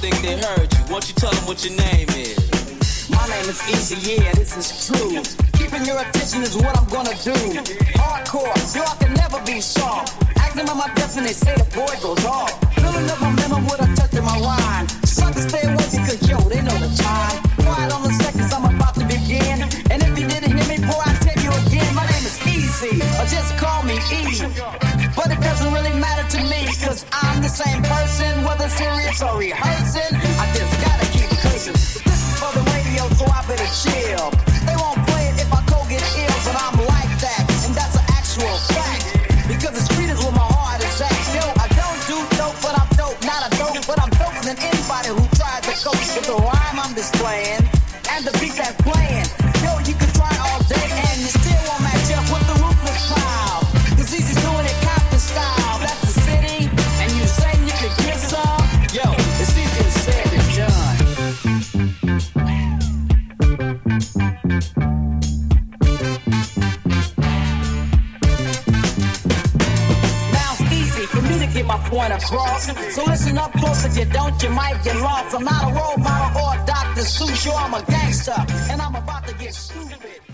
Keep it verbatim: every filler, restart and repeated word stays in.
think they heard you. Won't you tell them what your name is? My name is Easy, yeah, this is true. Keeping your attention is what I'm gonna do. Hardcore, yo, I can never be soft. Acting on my death and they say the boy goes off. Filling up my memo with a touch of my wine. Suckers stay away because, yo, they know the time. Quiet on the seconds, I'm about to begin. And if you didn't hear me, boy, I tell you again. My name is Easy, or just call me E. But it doesn't really matter to me, cause I'm the same person, whether serious or rehearsing. I just gotta keep cursing. This is for the radio, so I better chill. They won't play it if I go get ill, but I'm like that, and that's an actual fact. Because the street is where my heart is at. Yo, I don't do dope, but I'm dope. Not a dope, but I'm doper than anybody who tries to cope with the rhyme I'm displaying and the beat that's playing. Yo, you can try all day and you still won't match up with the ruthless pile. Cause Easy's doing it Compton style. That's the city, and you say you can get some. Yo, it's easier said than done. Now it's easy for me to get my point across. So listen up close, if you don't, you might get lost. I'm not a role model or a Doctor Seuss, yo, I'm a gangster, and I'm about to get stupid.